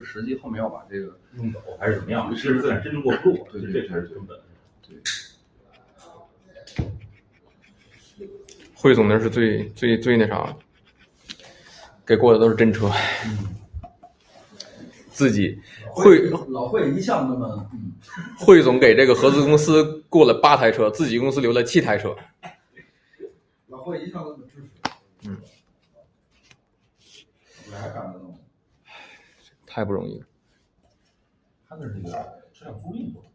实际后面要把这个弄走还是怎么样？是自然真正过不住， 对， 这才是根本。 对。 汇总的是最那啥，给过的都是真车。自己老汇一向那么汇总给这个合资公司过了8台车，自己公司留了7台车。 老汇一向那么支持。我还干得动， 太不容易了。 他那是这个车辆租赁过程。